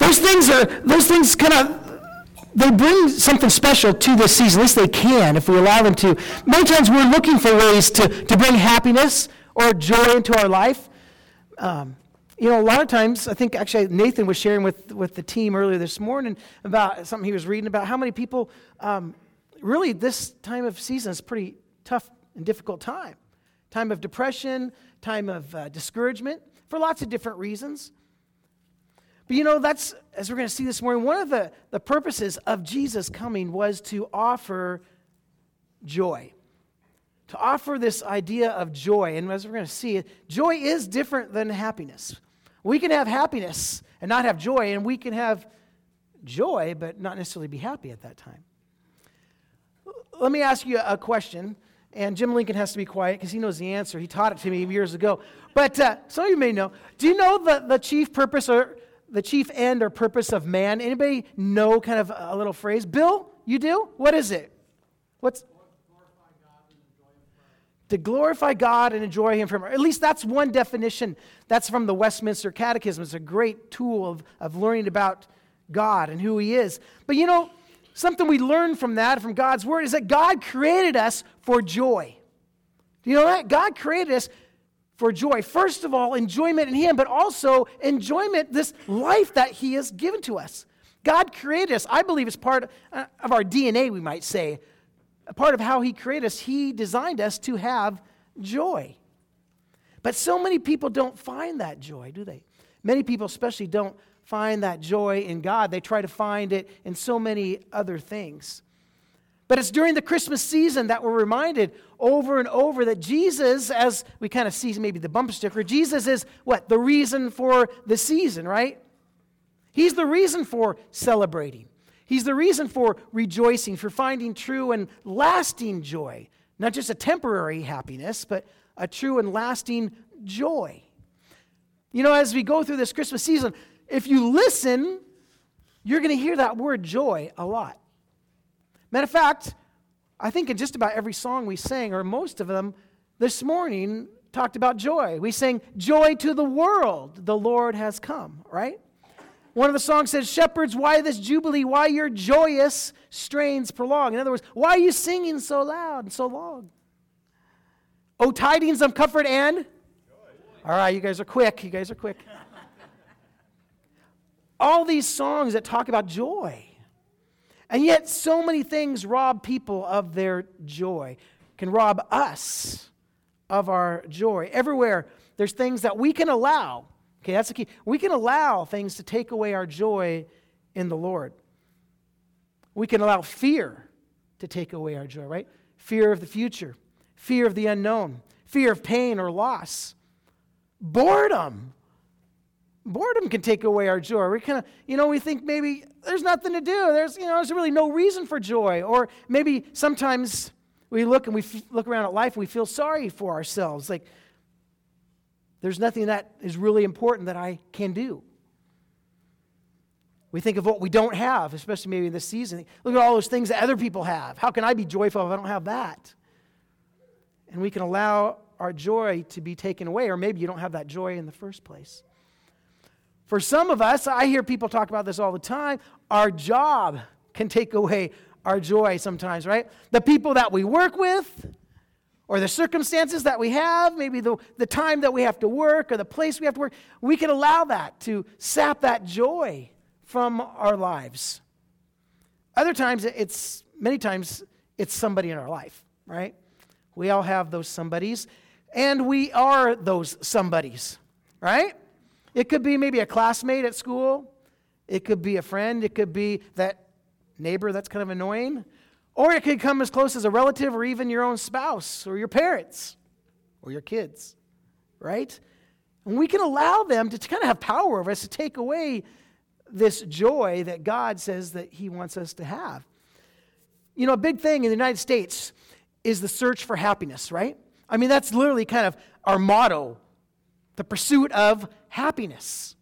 those things kind of, they bring something special to this season. At least they can if we allow them to. Many times we're looking for ways to bring happiness or joy into our life. A lot of times, I think actually Nathan was sharing with the team earlier this morning about something he was reading about how many people, really this time of season is a pretty tough and difficult time. Time of depression, time of discouragement, for lots of different reasons. But that's, as we're going to see this morning, one of the purposes of Jesus coming was to offer joy. To offer this idea of joy. And as we're going to see, joy is different than happiness. We can have happiness and not have joy, and we can have joy but not necessarily be happy at that time. Let me ask you a question, and Jim Lincoln has to be quiet because he knows the answer. He taught it to me years ago. But some of you may know. Do you know the chief purpose or the chief end or purpose of man? Anybody know kind of a little phrase? Bill, you do? What is it? What's to glorify God and enjoy Him forever. At least that's one definition. That's from the Westminster Catechism. It's a great tool of learning about God and who He is. But something we learn from that, from God's Word, is that God created us for joy. Do you know that? God created us for joy. First of all, enjoyment in Him, but also enjoyment, this life that He has given to us. God created us. I believe it's part of our DNA, we might say. A part of how He created us, He designed us to have joy. But so many people don't find that joy, do they? Many people especially don't find that joy in God. They try to find it in so many other things. But it's during the Christmas season that we're reminded over and over that Jesus, as we kind of see maybe the bumper sticker, Jesus is what? The reason for the season, right? He's the reason for celebrating. He's the reason for rejoicing, for finding true and lasting joy. Not just a temporary happiness, but a true and lasting joy. As we go through this Christmas season, if you listen, you're going to hear that word joy a lot. Matter of fact, I think in just about every song we sang, or most of them, this morning talked about joy. We sang, "Joy to the world, the Lord has come," right? One of the songs says, "Shepherds, why this jubilee? Why your joyous strains prolong?" In other words, why are you singing so loud and so long? "Oh, tidings of comfort and..." Joy. All right, you guys are quick. All these songs that talk about joy. And yet so many things rob people of their joy, can rob us of our joy. Everywhere there's things that we can allow. Okay, that's the key. We can allow things to take away our joy in the Lord. We can allow fear to take away our joy, right? Fear of the future, fear of the unknown, fear of pain or loss. Boredom can take away our joy. We kind of, we think maybe there's nothing to do. There's really no reason for joy. Or maybe sometimes we look around at life and we feel sorry for ourselves. Like, there's nothing that is really important that I can do. We think of what we don't have, especially maybe in this season. Look at all those things that other people have. How can I be joyful if I don't have that? And we can allow our joy to be taken away, or maybe you don't have that joy in the first place. For some of us, I hear people talk about this all the time, our job can take away our joy sometimes, right? The people that we work with, or the circumstances that we have, maybe the time that we have to work, or the place we have to work, we can allow that to sap that joy from our lives. Many times, it's somebody in our life, right? We all have those somebodies, and we are those somebodies, right? It could be maybe a classmate at school. It could be a friend. It could be that neighbor that's kind of annoying. Or it could come as close as a relative or even your own spouse or your parents or your kids, right? And we can allow them to kind of have power over us, to take away this joy that God says that He wants us to have. A big thing in the United States is the search for happiness, right? I mean, that's literally kind of our motto, the pursuit of happiness.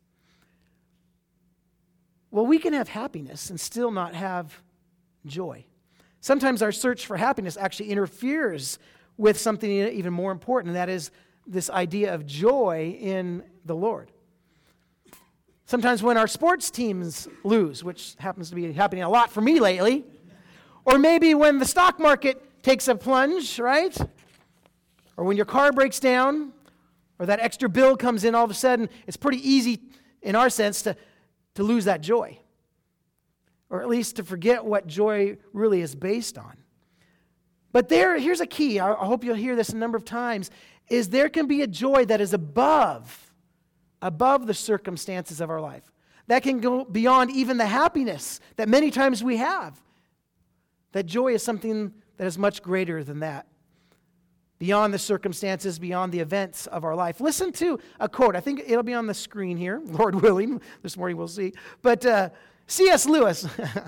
Well, we can have happiness and still not have joy. Sometimes our search for happiness actually interferes with something even more important, and that is this idea of joy in the Lord. Sometimes when our sports teams lose, which happens to be happening a lot for me lately. Or maybe when the stock market takes a plunge, right? Or when your car breaks down, or that extra bill comes in, all of a sudden, it's pretty easy, in our sense, to lose that joy. Or at least to forget what joy really is based on. But here's a key, I hope you'll hear this a number of times, is there can be a joy that is above the circumstances of our life. That can go beyond even the happiness that many times we have. That joy is something that is much greater than that. Beyond the circumstances, beyond the events of our life. Listen to a quote. I think it'll be on the screen here, Lord willing. This morning we'll see. But C.S. Lewis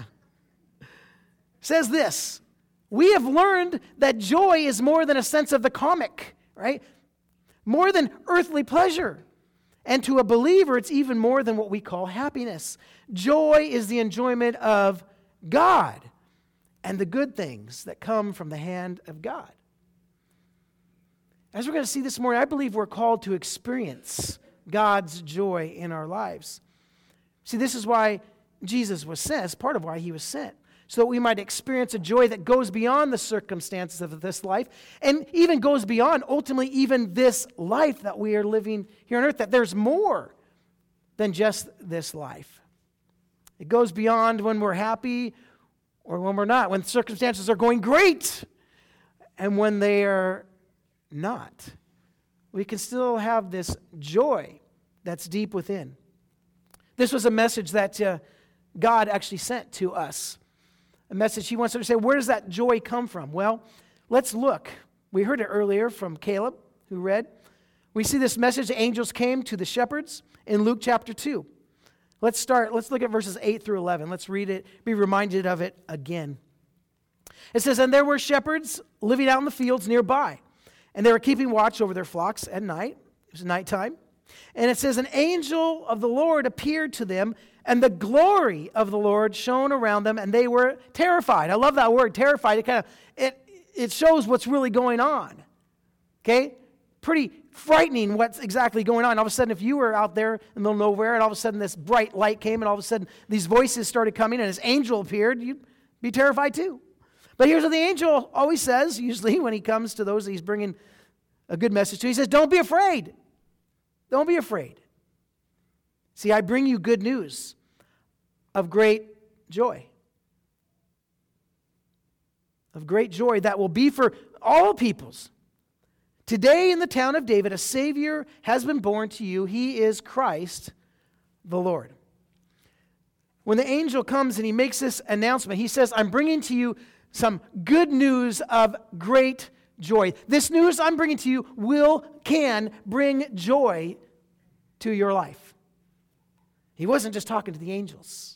says this: we have learned that joy is more than a sense of the comic, right? More than earthly pleasure. And to a believer, it's even more than what we call happiness. Joy is the enjoyment of God and the good things that come from the hand of God. As we're going to see this morning, I believe we're called to experience God's joy in our lives. See, this is why Jesus was sent. It's part of why he was sent. So that we might experience a joy that goes beyond the circumstances of this life and even goes beyond, ultimately, even this life that we are living here on earth, that there's more than just this life. It goes beyond when we're happy or when we're not, when circumstances are going great and when they are not. We can still have this joy that's deep within. This was a message that God actually sent to us. A message he wants us to say, where does that joy come from? Well, let's look. We heard it earlier from Caleb, who read. We see this message, the angels came to the shepherds in Luke chapter 2. Let's look at verses 8 through 11. Let's read it, be reminded of it again. It says, and there were shepherds living out in the fields nearby, and they were keeping watch over their flocks at night. It was nighttime. And it says, an angel of the Lord appeared to them, and the glory of the Lord shone around them, and they were terrified. I love that word, terrified. It shows what's really going on. Okay? Pretty frightening what's exactly going on. All of a sudden, if you were out there in the middle of nowhere, and all of a sudden this bright light came, and all of a sudden these voices started coming, and this angel appeared, you'd be terrified too. But here's what the angel always says, usually when he comes to those that he's bringing a good message to. He says, don't be afraid. Don't be afraid. See, I bring you good news of great joy. Of great joy that will be for all peoples. Today in the town of David, a Savior has been born to you. He is Christ the Lord. When the angel comes and he makes this announcement, he says, I'm bringing to you some good news of great joy. This news I'm bringing to you can bring joy to your life. He wasn't just talking to the angels.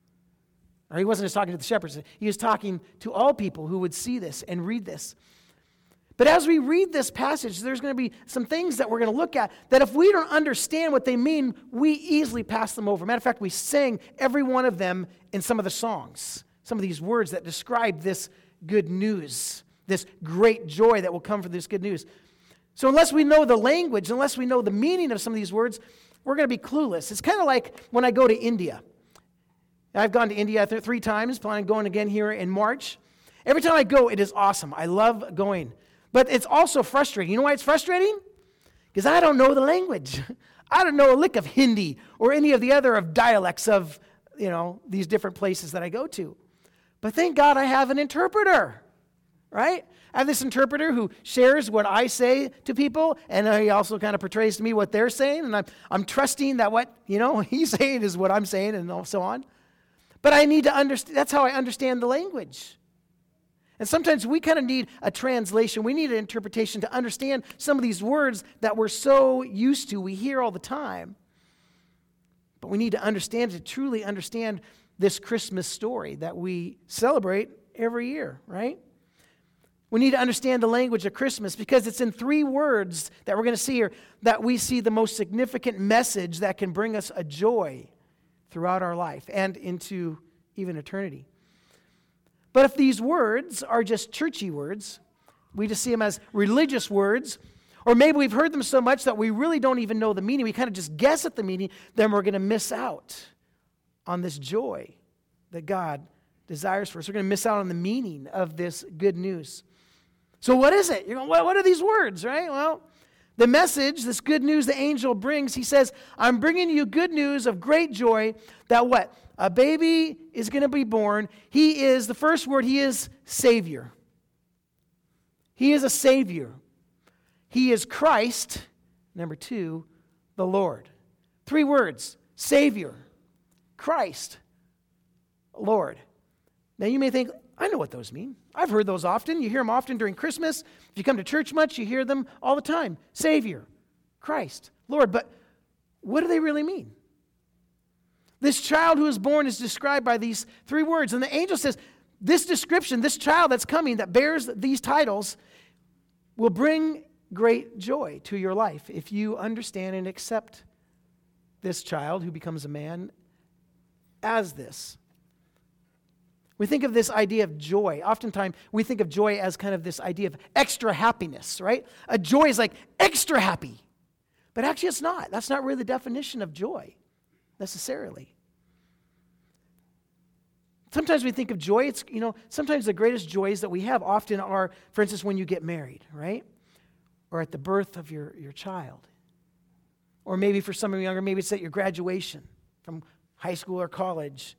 Or he wasn't just talking to the shepherds. He was talking to all people who would see this and read this. But as we read this passage, there's going to be some things that we're going to look at that if we don't understand what they mean, we easily pass them over. Matter of fact, we sang every one of them in some of the songs. Some of these words that describe this good news, this great joy that will come from this good news. So unless we know the language, unless we know the meaning of some of these words, we're going to be clueless. It's kind of like when I go to India. I've gone to India 3 times, planning on going again here in March. Every time I go, it is awesome. I love going. But it's also frustrating. You know why it's frustrating? Because I don't know the language. I don't know a lick of Hindi or any of the other dialects of, these different places that I go to. But thank God I have an interpreter, right? I have this interpreter who shares what I say to people, and he also kind of portrays to me what they're saying, and I'm trusting that what, he's saying is what I'm saying, and so on. But I need to understand, that's how I understand the language. And sometimes we kind of need a translation. We need an interpretation to understand some of these words that we're so used to, we hear all the time. But we need to understand, to truly understand this Christmas story that we celebrate every year, right? We need to understand the language of Christmas because it's in 3 words that we're going to see here that we see the most significant message that can bring us a joy throughout our life and into even eternity. But if these words are just churchy words, we just see them as religious words, Or maybe we've heard them so much that we really don't even know the meaning. We kind of just guess at the meaning, then we're going to miss out on this joy that God desires for us. We're going to miss out on the meaning of this good news. So what is it? You're going, well, what are these words, right? Well, the message, this good news the angel brings, he says, I'm bringing you good news of great joy that what? A baby is going to be born. He is, the first word, he is Savior. He is a Savior. He is Christ. Number 2, the Lord. 3 words, Savior, Christ, Lord. Now you may think, I know what those mean. I've heard those often. You hear them often during Christmas. If you come to church much, you hear them all the time. Savior, Christ, Lord. But what do they really mean? This child who is born is described by these 3 words. And the angel says, this description, this child that's coming, that bears these titles, will bring great joy to your life if you understand and accept this child who becomes a man as this. We think of this idea of joy. Oftentimes, we think of joy as kind of this idea of extra happiness, right? A joy is like extra happy. But actually, it's not. That's not really the definition of joy, necessarily. Sometimes we think of joy, it's, sometimes the greatest joys that we have often are, for instance, when you get married, right? Or at the birth of your child. Or maybe for some of you younger, maybe it's at your graduation from high school or college.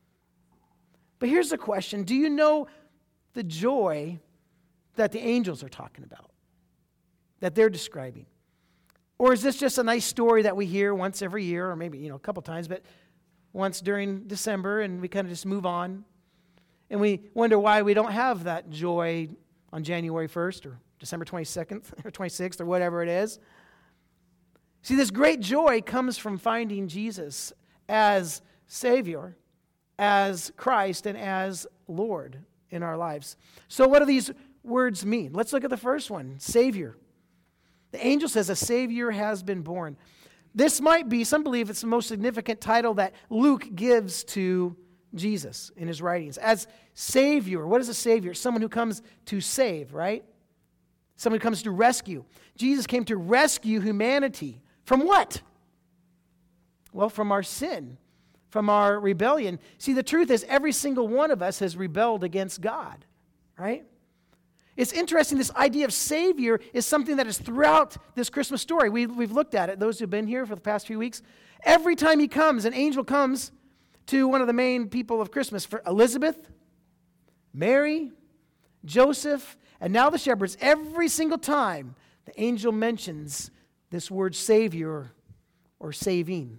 But here's the question. Do you know the joy that the angels are talking about? That they're describing? Or is this just a nice story that we hear once every year, or maybe, a couple times, but once during December, and we kind of just move on? And we wonder why we don't have that joy on January 1st or December 22nd or 26th or whatever it is. See, this great joy comes from finding Jesus as Savior, as Christ, and as Lord in our lives. So what do these words mean? Let's look at the first one, Savior. The angel says a Savior has been born. This might be, some believe it's the most significant title that Luke gives to Jesus in his writings. As Savior, what is a Savior? Someone who comes to save, right? Someone who comes to rescue. Jesus came to rescue humanity. From what? Well, from our sin, from our rebellion. See, the truth is every single one of us has rebelled against God, right? It's interesting, this idea of Savior is something that is throughout this Christmas story. We've looked at it, those who've been here for the past few weeks. Every time he comes, an angel comes to one of the main people of Christmas, for Elizabeth, Mary, Joseph, and now the shepherds. Every single time the angel mentions this word Savior or saving.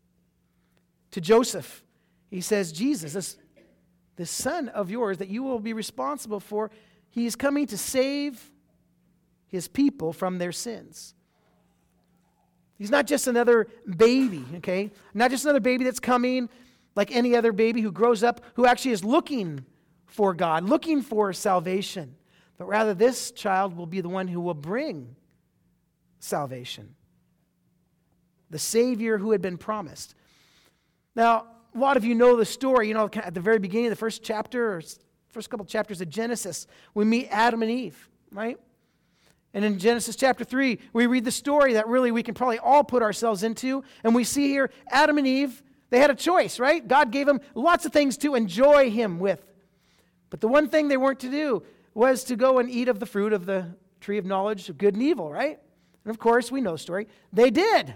To Joseph, he says, Jesus, this son of yours that you will be responsible for, he is coming to save his people from their sins. He's not just another baby, okay? Not just another baby that's coming like any other baby who grows up, who actually is looking for God, looking for salvation. But rather, this child will be the one who will bring salvation. The Savior who had been promised. Now, a lot of you know the story. At the very beginning of the first chapter, or first couple chapters of Genesis, we meet Adam and Eve, right? And in Genesis chapter 3, we read the story that really we can probably all put ourselves into. And we see here Adam and Eve, they had a choice, right? God gave them lots of things to enjoy him with. But the one thing they weren't to do was to go and eat of the fruit of the tree of knowledge of good and evil, right? And of course, we know the story. They did.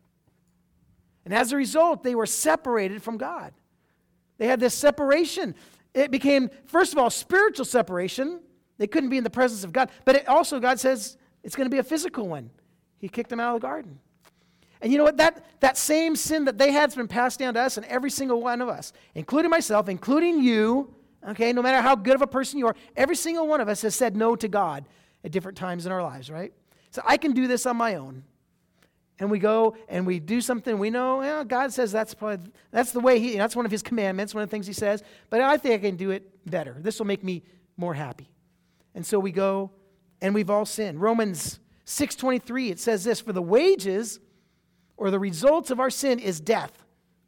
And as a result, they were separated from God. They had this separation. It became, first of all, spiritual separation. They couldn't be in the presence of God. But it also, God says, it's going to be a physical one. He kicked them out of the garden. And you know what? That same sin that they had has been passed down to us, and every single one of us, including myself, including you, okay, no matter how good of a person you are, every single one of us has said no to God at different times in our lives, right? So I can do this on my own. And we go and we do something we know, God says that's the way that's one of his commandments, one of the things he says, but I think I can do it better. This will make me more happy. And so we go and we've all sinned. Romans 6:23, it says this, for the wages or the results of our sin is death.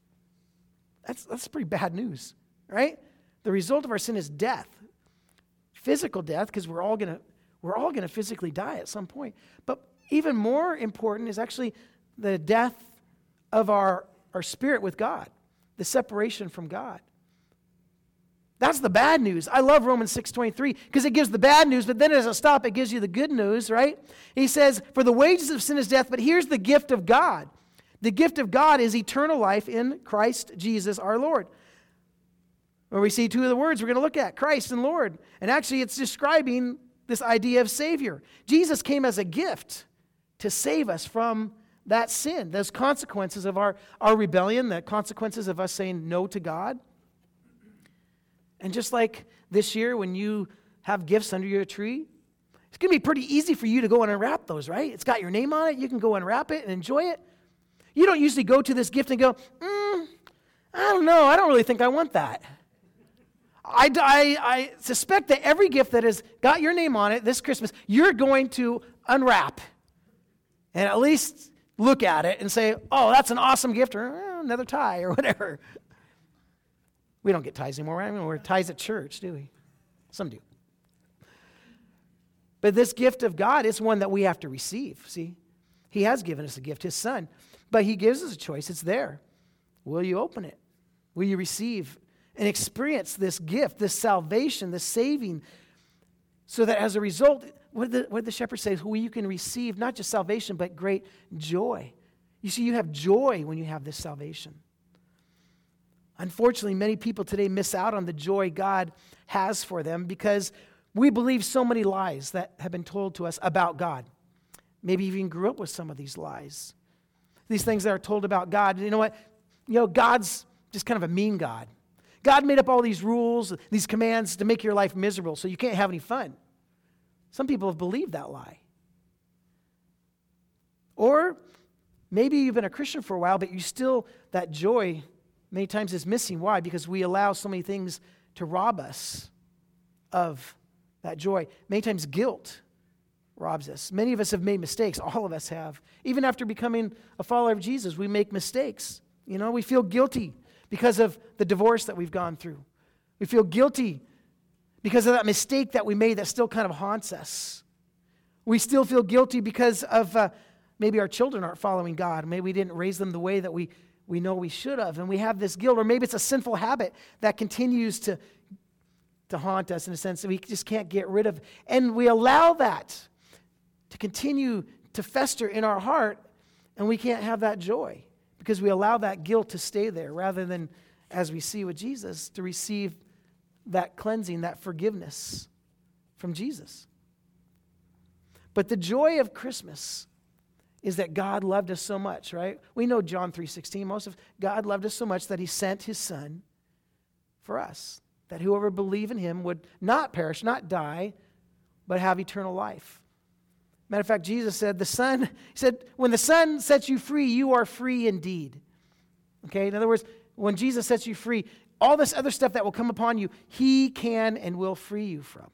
That's pretty bad news, right? The result of our sin is death. Physical death, because we're all gonna physically die at some point. But even more important is actually the death of our spirit with God, the separation from God. That's the bad news. I love Romans 6:23 because it gives the bad news, but then as a stop, it gives you the good news, right? He says, for the wages of sin is death, but here's the gift of God. The gift of God is eternal life in Christ Jesus our Lord. Where we see two of the words we're going to look at, Christ and Lord. And actually it's describing this idea of Savior. Jesus came as a gift to save us from that sin, those consequences of our rebellion, the consequences of us saying no to God. And just like this year when you have gifts under your tree, it's going to be pretty easy for you to go and unwrap those, right? It's got your name on it. You can go unwrap it and enjoy it. You don't usually go to this gift and go, I don't know. I don't really think I want that. I suspect that every gift that has got your name on it this Christmas, you're going to unwrap and at least look at it and say, oh, that's an awesome gift, or another tie or whatever. We don't get ties anymore, right? I mean, we're ties at church, do we? Some do. But this gift of God is one that we have to receive, see? He has given us a gift, His Son. But He gives us a choice. It's there. Will you open it? Will you receive and experience this gift, this salvation, this saving, so that as a result, what did the shepherd say? Well, you can receive not just salvation, but great joy. You see, you have joy when you have this salvation. Unfortunately, many people today miss out on the joy God has for them because we believe so many lies that have been told to us about God. Maybe you even grew up with some of these lies. These things that are told about God. You know what? God's just kind of a mean God. God made up all these rules, these commands to make your life miserable so you can't have any fun. Some people have believed that lie. Or maybe you've been a Christian for a while, but you still, that joy many times is missing. Why? Because we allow so many things to rob us of that joy. Many times guilt robs us. Many of us have made mistakes. All of us have. Even after becoming a follower of Jesus, we make mistakes. We feel guilty because of the divorce that we've gone through. We feel guilty because of that mistake that we made that still kind of haunts us. We still feel guilty because of maybe our children aren't following God. Maybe we didn't raise them the way that we know we should have, and we have this guilt. Or maybe it's a sinful habit that continues to haunt us in a sense that we just can't get rid of. And we allow that to continue to fester in our heart, and we can't have that joy because we allow that guilt to stay there rather than, as we see with Jesus, to receive that cleansing, that forgiveness from Jesus. But the joy of Christmas is that God loved us so much, right? We know John 3:16. God loved us so much that He sent His Son for us, that whoever believe in Him would not perish, not die, but have eternal life. Matter of fact, Jesus said, He said, when the Son sets you free, you are free indeed. Okay? In other words, when Jesus sets you free, all this other stuff that will come upon you, He can and will free you from.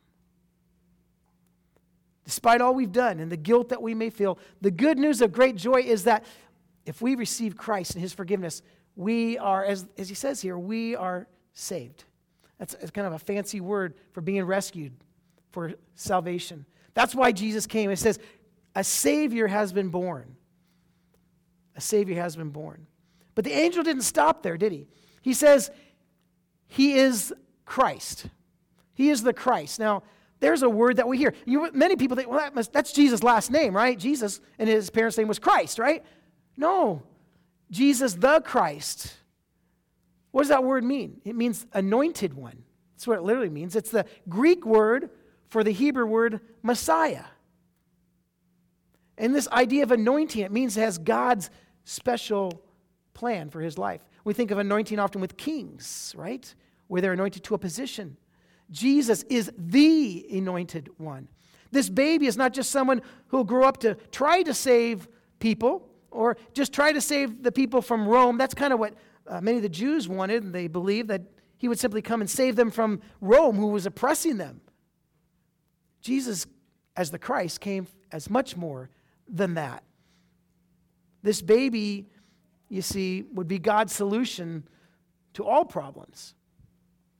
Despite all we've done and the guilt that we may feel, the good news of great joy is that if we receive Christ and His forgiveness, we are, as He says here, we are saved. That's kind of a fancy word for being rescued, for salvation. That's why Jesus came. It says, a Savior has been born. A Savior has been born. But the angel didn't stop there, did he? He says, He is Christ. He is the Christ. Now, there's a word that we hear. Many people think, well, that's Jesus' last name, right? Jesus and His parents' name was Christ, right? No. Jesus the Christ. What does that word mean? It means anointed one. That's what it literally means. It's the Greek word for the Hebrew word Messiah. And this idea of anointing, it means it has God's special plan for His life. We think of anointing often with kings, right? Where they're anointed to a position. Jesus is the anointed one. This baby is not just someone who will grow up to try to save people or just try to save the people from Rome. That's kind of what many of the Jews wanted, and they believed that He would simply come and save them from Rome, who was oppressing them. Jesus, as the Christ, came as much more than that. This baby, you see, would be God's solution to all problems.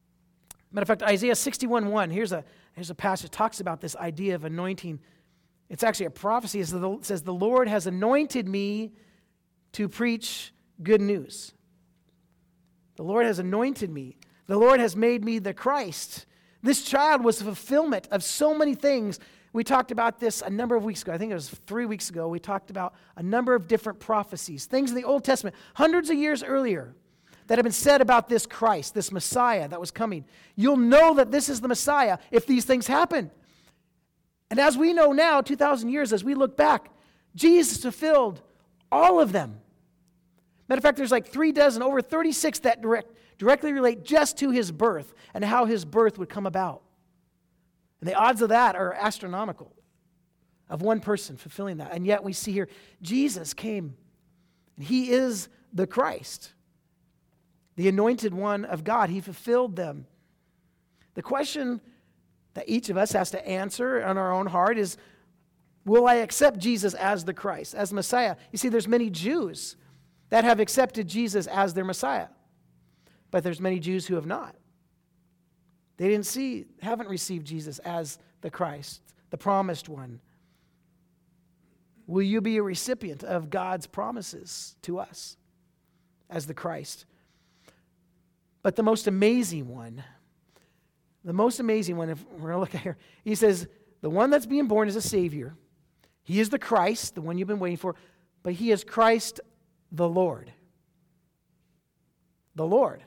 Matter of fact, Isaiah 61:1, here's a passage that talks about this idea of anointing. It's actually a prophecy. It says, the Lord has anointed me to preach good news. The Lord has anointed me. The Lord has made me the Christ. This child was a fulfillment of so many things. We talked about this a number of weeks ago. I think it was 3 weeks ago. We talked about a number of different prophecies, things in the Old Testament, hundreds of years earlier, that have been said about this Christ, this Messiah that was coming. You'll know that this is the Messiah if these things happen. And as we know now, 2,000 years, as we look back, Jesus fulfilled all of them. Matter of fact, there's like 36, over 36 that directly relate just to his birth and how his birth would come about. And the odds of that are astronomical, of one person fulfilling that. And yet we see here, Jesus came, and he is the Christ, the anointed one of God. He fulfilled them. The question that each of us has to answer in our own heart is, will I accept Jesus as the Christ, as Messiah? You see, there's many Jews that have accepted Jesus as their Messiah, but there's many Jews who have not. They haven't received Jesus as the Christ, the promised one. Will you be a recipient of God's promises to us as the Christ? But the most amazing one, if we're going to look at here, he says, the one that's being born is a Savior. He is the Christ, the one you've been waiting for, but he is Christ the Lord. The Lord.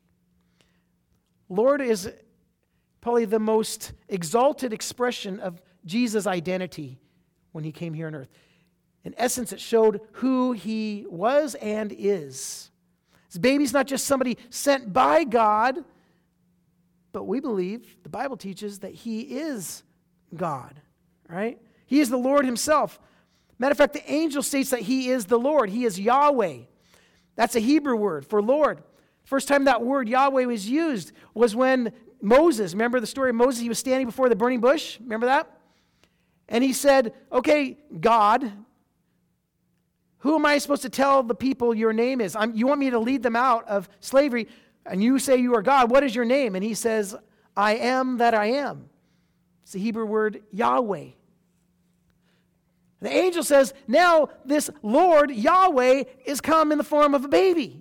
Lord is probably the most exalted expression of Jesus' identity when he came here on earth. In essence, it showed who he was and is. This baby's not just somebody sent by God, but we believe, the Bible teaches, that he is God, right? He is the Lord himself. Matter of fact, the angel states that he is the Lord. He is Yahweh. That's a Hebrew word for Lord. First time that word Yahweh was used was when Moses, remember the story of Moses? He was standing before the burning bush. Remember that? And he said, okay, God, who am I supposed to tell the people your name is? You want me to lead them out of slavery, and you say you are God. What is your name? And he says, I am that I am. It's the Hebrew word Yahweh. The angel says, now this Lord, Yahweh, is come in the form of a baby.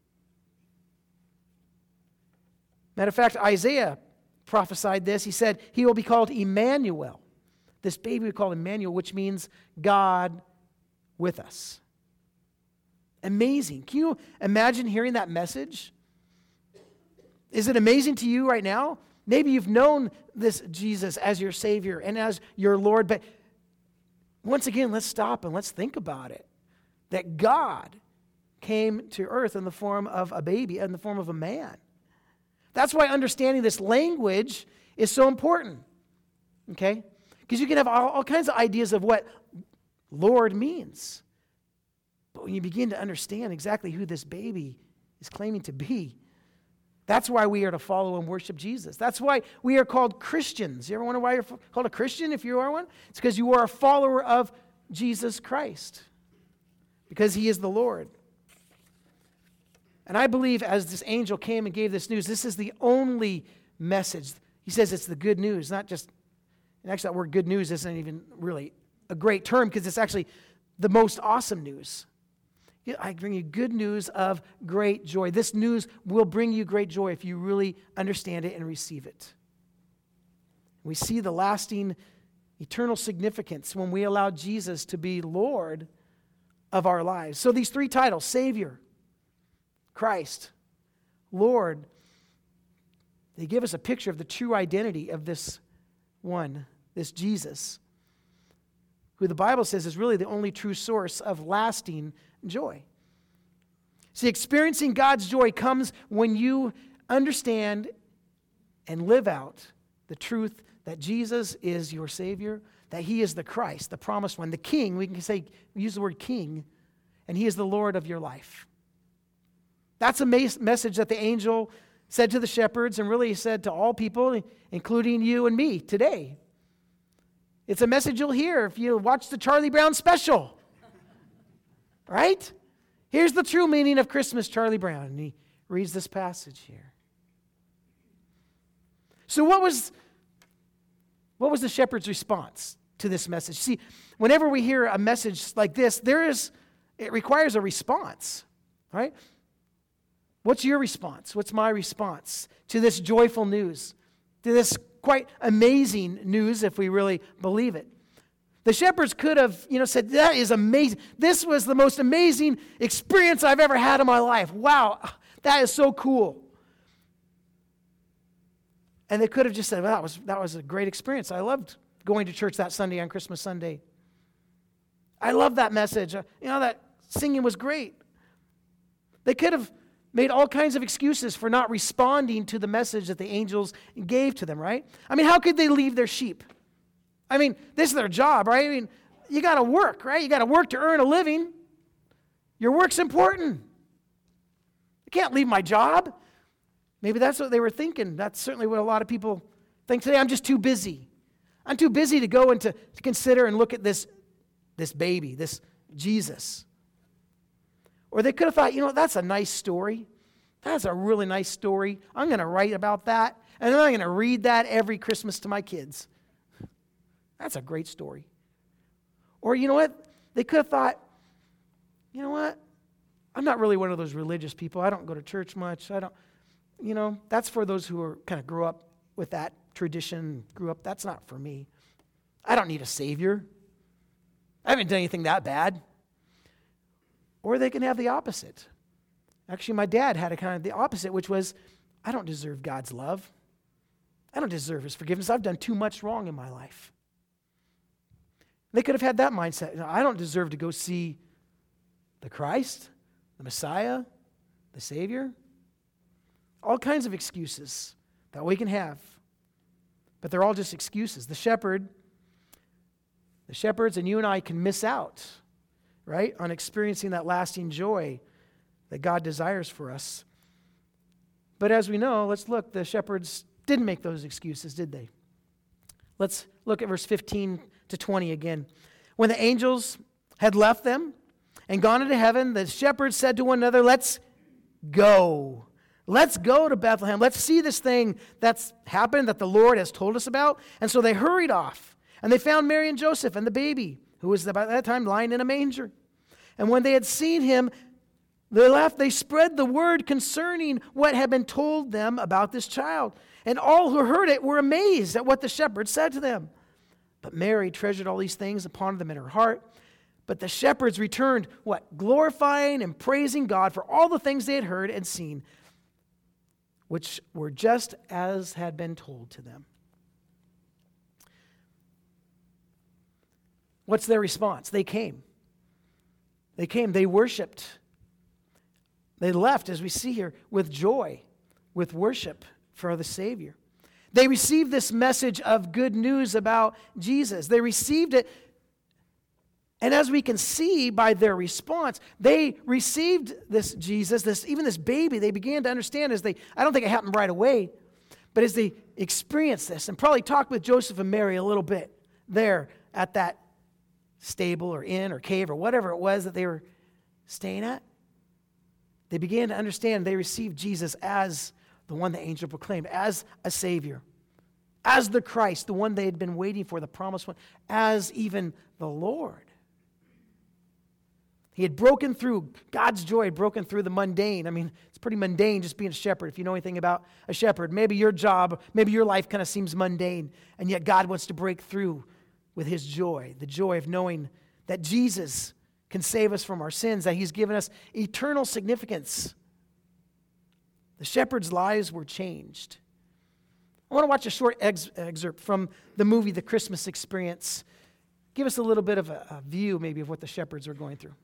Matter of fact, Isaiah prophesied this. He said, he will be called Emmanuel. This baby we call Emmanuel, which means God with us. Amazing. Can you imagine hearing that message? Is it amazing to you right now? Maybe you've known this Jesus as your Savior and as your Lord, but once again, let's stop and let's think about it. That God came to earth in the form of a baby, in the form of a man. That's why understanding this language is so important, okay? Because you can have all kinds of ideas of what Lord means. But when you begin to understand exactly who this baby is claiming to be, that's why we are to follow and worship Jesus. That's why we are called Christians. You ever wonder why you're called a Christian if you are one? It's because you are a follower of Jesus Christ. Because he is the Lord. And I believe as this angel came and gave this news, this is the only message. He says it's the good news, not just, and actually that word good news isn't even really a great term because it's actually the most awesome news. I bring you good news of great joy. This news will bring you great joy if you really understand it and receive it. We see the lasting, eternal significance when we allow Jesus to be Lord of our lives. So these three titles, Savior, Christ, Lord, they give us a picture of the true identity of this one, this Jesus, who the Bible says is really the only true source of lasting joy. See, experiencing God's joy comes when you understand and live out the truth that Jesus is your Savior, that he is the Christ, the promised one, the King. We can use the word King, and he is the Lord of your life. That's a message that the angel said to the shepherds and really said to all people, including you and me today. It's a message you'll hear if you watch the Charlie Brown special. Right? Here's the true meaning of Christmas, Charlie Brown. And he reads this passage here. So what was the shepherd's response to this message. See, whenever we hear a message like this, it requires a response, right? What's your response? What's my response to this joyful news, to this quite amazing news if we really believe it? The shepherds could have, said, that is amazing. This was the most amazing experience I've ever had in my life. Wow, that is so cool. And they could have just said, well, that was a great experience. I loved going to church that Sunday on Christmas Sunday. I love that message. That singing was great. They could have made all kinds of excuses for not responding to the message that the angels gave to them, right? I mean, how could they leave their sheep? I mean, this is their job, right? I mean, you got to work, right? You got to work to earn a living. Your work's important. I can't leave my job. Maybe that's what they were thinking. That's certainly what a lot of people think today. I'm just too busy. I'm too busy to go and to consider and look at this baby, this Jesus. Or they could have thought, that's a nice story. That's a really nice story. I'm going to write about that, and then I'm going to read that every Christmas to my kids. That's a great story. Or you know what? They could have thought, you know what? I'm not really one of those religious people. I don't go to church much. That's for those who kind of grew up with that tradition, that's not for me. I don't need a savior. I haven't done anything that bad. Or they can have the opposite. Actually, my dad had a kind of the opposite, which was, I don't deserve God's love. I don't deserve his forgiveness. I've done too much wrong in my life. They could have had that mindset. I don't deserve to go see the Christ, the Messiah, the Savior. All kinds of excuses that we can have. But they're all just excuses. The shepherds and you and I can miss out, right, on experiencing that lasting joy that God desires for us. But as we know, let's look, the shepherds didn't make those excuses, did they? Let's look at verse 15 to 20 again. When the angels had left them and gone into heaven, the shepherds said to one another, let's go. Let's go to Bethlehem. Let's see this thing that's happened that the Lord has told us about. And so they hurried off, and they found Mary and Joseph and the baby, who was by that time lying in a manger. And when they had seen him, they left. They spread the word concerning what had been told them about this child. And all who heard it were amazed at what the shepherds said to them. But Mary treasured all these things and pondered them in her heart. But the shepherds returned, what? Glorifying and praising God for all the things they had heard and seen, which were just as had been told to them. What's their response? They came. They came. They worshiped. They left, as we see here, with joy, with worship for the Savior. They received this message of good news about Jesus. They received it, and as we can see by their response, they received this Jesus, even this baby. They began to understand I don't think it happened right away, but as they experienced this and probably talked with Joseph and Mary a little bit there at that stable or inn or cave or whatever it was that they were staying at, they began to understand they received Jesus as the one the angel proclaimed, as a Savior, as the Christ, the one they had been waiting for, the promised one, as even the Lord. He had broken through, God's joy had broken through the mundane. I mean, it's pretty mundane just being a shepherd. If you know anything about a shepherd, maybe your job, maybe your life kind of seems mundane, and yet God wants to break through with his joy, the joy of knowing that Jesus can save us from our sins, that he's given us eternal significance. The shepherds' lives were changed. I want to watch a short excerpt from the movie The Christmas Experience. Give us a little bit of a view maybe of what the shepherds were going through.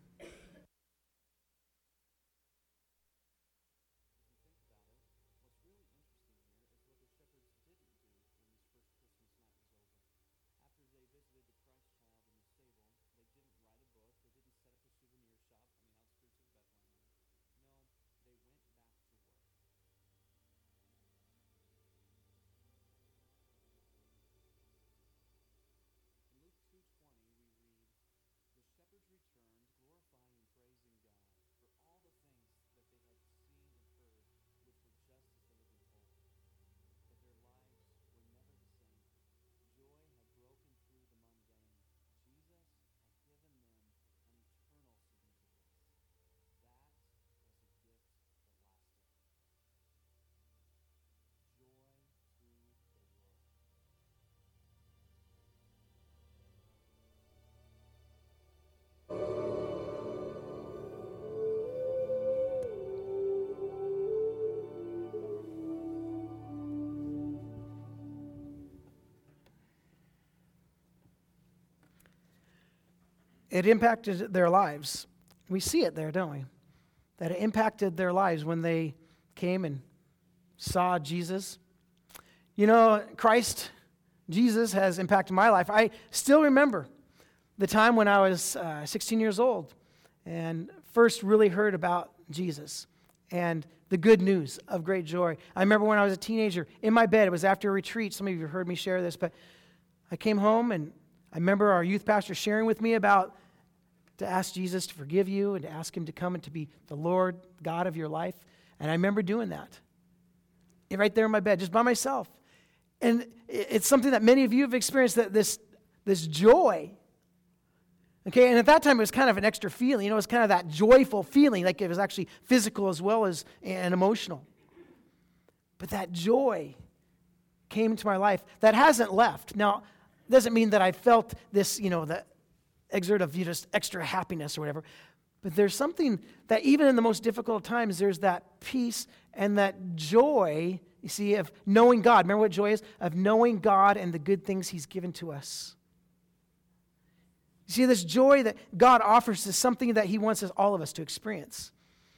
it impacted their lives. We see it there, don't we? That it impacted their lives when they came and saw Jesus. You know, Christ, Jesus, has impacted my life. I still remember the time when I was 16 years old and first really heard about Jesus and the good news of great joy. I remember when I was a teenager in my bed. It was after a retreat. Some of you have heard me share this, but I came home and I remember our youth pastor sharing with me about to ask Jesus to forgive you and to ask him to come and to be the Lord God of your life. And I remember doing that right there in my bed, just by myself. And it's something that many of you have experienced, that this joy. Okay, and at that time it was kind of an extra feeling. You know, it was kind of that joyful feeling, like it was actually physical as well as and emotional. But that joy came into my life that hasn't left. Now, it doesn't mean that I felt this, you know, the exert of just extra happiness or whatever. But there's something that even in the most difficult times, there's that peace and that joy, you see, of knowing God. Remember what joy is? Of knowing God and the good things he's given to us. You see, this joy that God offers is something that he wants all of us to experience.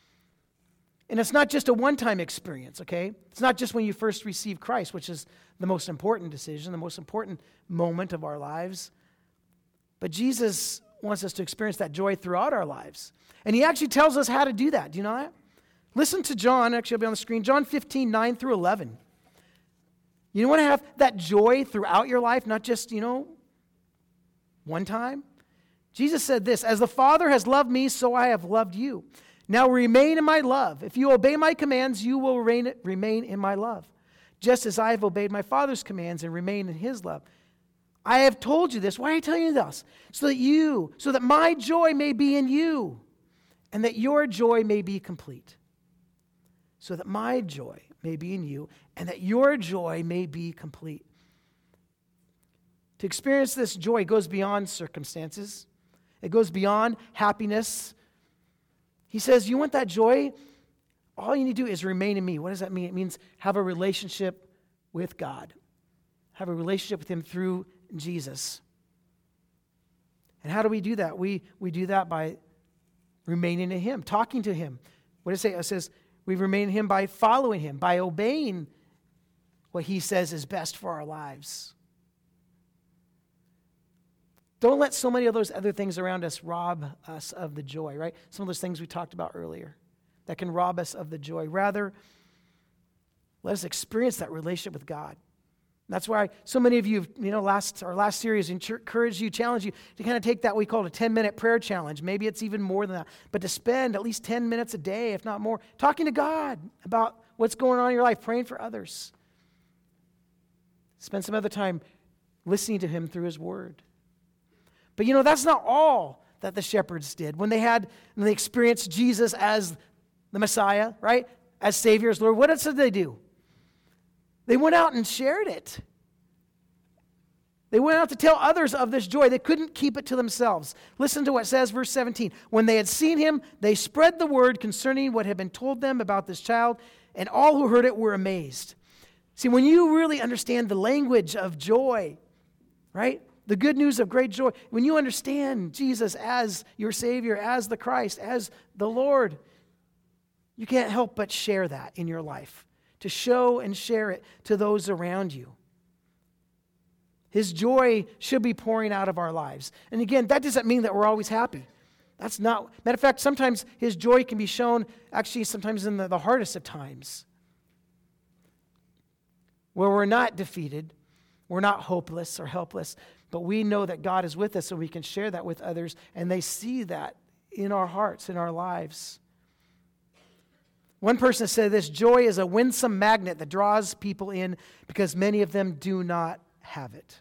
And it's not just a one-time experience, okay? It's not just when you first receive Christ, which is the most important decision, the most important moment of our lives. But Jesus wants us to experience that joy throughout our lives. And he actually tells us how to do that. Do you know that? Listen to John, actually it'll be on the screen, John 15, 9 through 11. You want to have that joy throughout your life, not just, you know, one time? Jesus said this, "As the Father has loved me, so I have loved you. Now remain in my love. If you obey my commands, you will remain in my love, just as I have obeyed my Father's commands and remain in his love. I have told you this." Why are you telling you this? So that my joy may be in you, and that your joy may be complete. So that my joy may be in you, and that your joy may be complete. To experience this joy goes beyond circumstances. It goes beyond happiness. He says, you want that joy? All you need to do is remain in me. What does that mean? It means have a relationship with God. Have a relationship with him through Jesus. And how do we do that? We do that by remaining in him, talking to him. What does it say? It says we remain in him by following him, by obeying what he says is best for our lives. Don't let so many of those other things around us rob us of the joy, right? Some of those things we talked about earlier that can rob us of the joy. Rather, let us experience that relationship with God. That's why so many of you, you know, our last series encouraged you, challenged you to kind of take that we call it a 10-minute prayer challenge. Maybe it's even more than that. But to spend at least 10 minutes a day, if not more, talking to God about what's going on in your life, praying for others. Spend some other time listening to him through his word. But you know, that's not all that the shepherds did. When they experienced Jesus as the Messiah, right? As Savior, as Lord, what else did they do? They went out and shared it. They went out to tell others of this joy. They couldn't keep it to themselves. Listen to what it says, verse 17. When they had seen him, they spread the word concerning what had been told them about this child, and all who heard it were amazed. See, when you really understand the language of joy, right? The good news of great joy, when you understand Jesus as your Savior, as the Christ, as the Lord, you can't help but share that in your life, to show and share it to those around you. His joy should be pouring out of our lives. And again, that doesn't mean that we're always happy. That's not, matter of fact, sometimes his joy can be shown actually sometimes in the hardest of times, where we're not defeated, we're not hopeless or helpless, but we know that God is with us, so we can share that with others, and they see that in our hearts, in our lives. One person said this, joy is a winsome magnet that draws people in because many of them do not have it.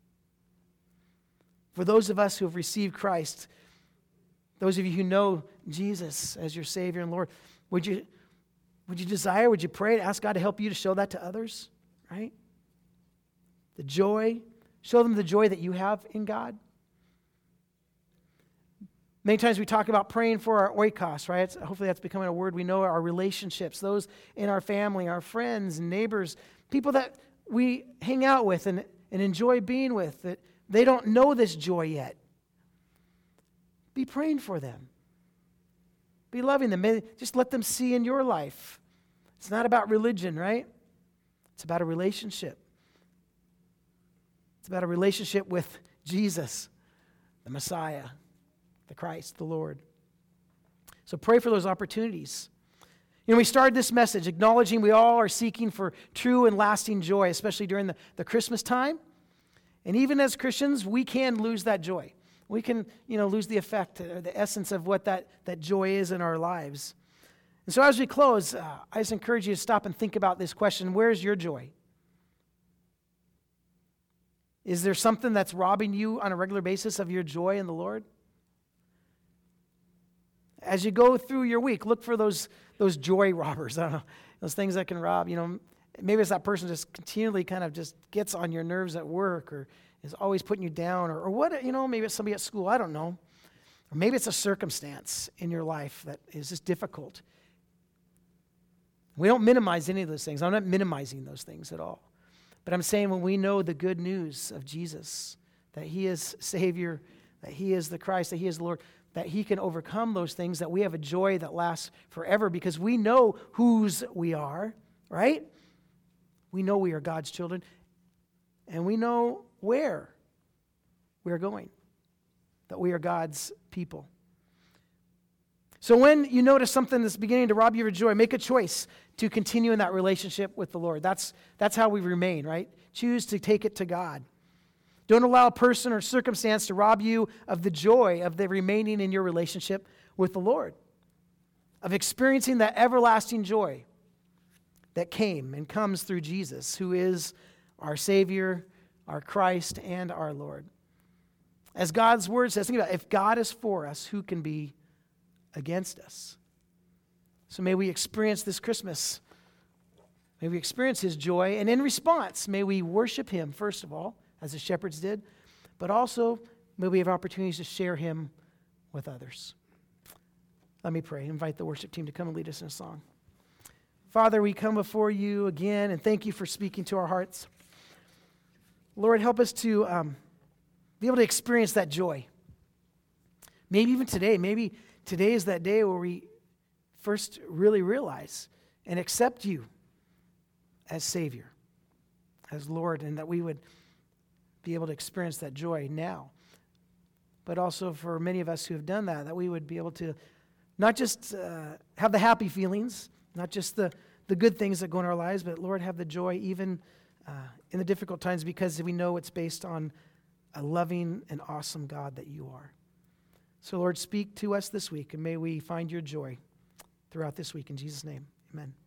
For those of us who have received Christ, those of you who know Jesus as your Savior and Lord, would you pray to ask God to help you to show that to others, right? The joy. Show them the joy that you have in God. Many times we talk about praying for our oikos, right? Hopefully that's becoming a word we know, our relationships, those in our family, our friends and neighbors, people that we hang out with and enjoy being with, that they don't know this joy yet. Be praying for them. Be loving them. Just let them see in your life. It's not about religion, right? It's about a relationship. It's about a relationship with Jesus, the Messiah, the Christ, the Lord. So pray for those opportunities. We started this message acknowledging we all are seeking for true and lasting joy, especially during the Christmas time. And even as Christians, we can lose that joy. We can, lose the effect or the essence of what that joy is in our lives. And so as we close, I just encourage you to stop and think about this question. Where's your joy? Is there something that's robbing you on a regular basis of your joy in the Lord? As you go through your week, look for those joy robbers. I don't know, those things that can rob, maybe it's that person just continually kind of just gets on your nerves at work or is always putting you down or what, maybe it's somebody at school, I don't know. Or maybe it's a circumstance in your life that is just difficult. We don't minimize any of those things. I'm not minimizing those things at all. But I'm saying when we know the good news of Jesus, that He is Savior, that He is the Christ, that He is the Lord, that He can overcome those things, that we have a joy that lasts forever because we know whose we are, right? We know we are God's children, and we know where we are going, that we are God's people. So when you notice something that's beginning to rob you of your joy, make a choice to continue in that relationship with the Lord. That's how we remain, right? Choose to take it to God. Don't allow a person or circumstance to rob you of the joy of the remaining in your relationship with the Lord, of experiencing that everlasting joy that came and comes through Jesus, who is our Savior, our Christ, and our Lord. As God's Word says, think about it, if God is for us, who can be against us? So may we experience this Christmas. May we experience His joy, and in response, may we worship Him, first of all, as the shepherds did, but also may we have opportunities to share Him with others. Let me pray. Invite the worship team to come and lead us in a song. Father, we come before You again, and thank You for speaking to our hearts. Lord, help us to be able to experience that joy. Maybe even today, maybe today is that day where we first really realize and accept You as Savior, as Lord, and that we would be able to experience that joy now. But also for many of us who have done that we would be able to not just have the happy feelings, not just the good things that go in our lives, but Lord, have the joy even in the difficult times because we know it's based on a loving and awesome God that You are. So Lord, speak to us this week, and may we find Your joy throughout this week. In Jesus' name, amen.